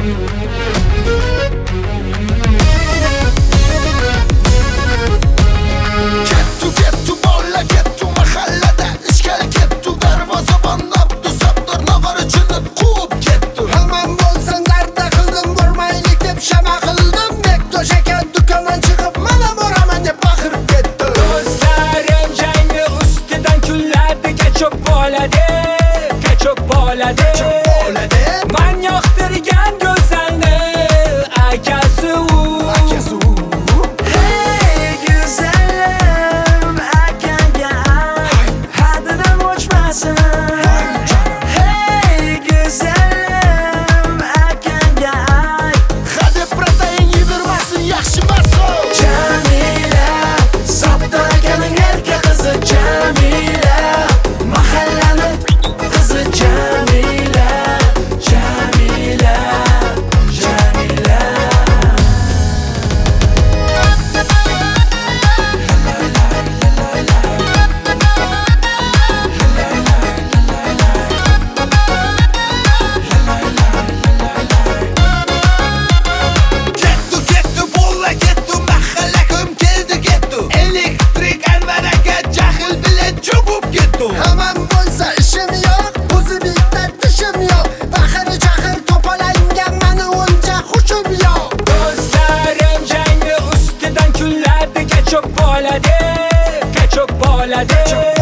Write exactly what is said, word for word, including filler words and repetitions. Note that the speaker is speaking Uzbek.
Kettu kettu bolla kettu mahallada ishkal kettu darvozabon abdu sabdur nog'orichini quvib kettu. Hamon bo'lsin darda qildim bormaylik deb shama qildim. Bektosh aka do'kondan chiqib mana boraman deb baqirib ketdi. Do'stlarim jangni ustidan kunlardi kechok bo'ladi, kechok bo'ladi. Man yoqtirgan go'zalni akasi u. Hey güzelim akaga haddidan o'chmasin. Hey güzelim akaga Hadeb protein yedirmasin yaxshimas o. Jamila Sabdur akaning erka qizi Jamila, mahallaning qizi Jamila, Jamila, Jamila. Kettu kettu bolla kettu mahalla ko'm keldi kettu. Elektrik Anvar aka jahl bilan cho'kib kettu. Hamon bo'lsa ishim yo'q, o'zi bitta tishim yo'q. Baqir chaqir to'palangan meni uncha xushim yo'q. Do'stlarim jangni ustidan kunlardi kechok bo'ladi, kechok bo'ladi.